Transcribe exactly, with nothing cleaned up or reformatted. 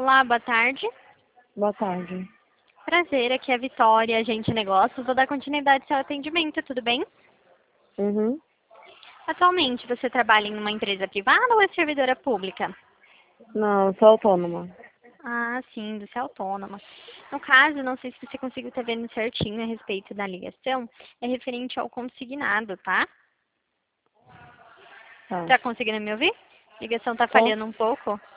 Olá, boa tarde. Boa tarde. Prazer, aqui é a Vitória, agente de negócios. Vou dar continuidade ao seu atendimento, tudo bem? Uhum. Atualmente, você trabalha em uma empresa privada ou é servidora pública? Não, eu sou autônoma. Ah, sim, você é autônoma. No caso, não sei se você conseguiu estar vendo certinho a respeito da ligação, é referente ao consignado, tá? Tá. Tá conseguindo me ouvir? A ligação tá Tô? falhando um pouco.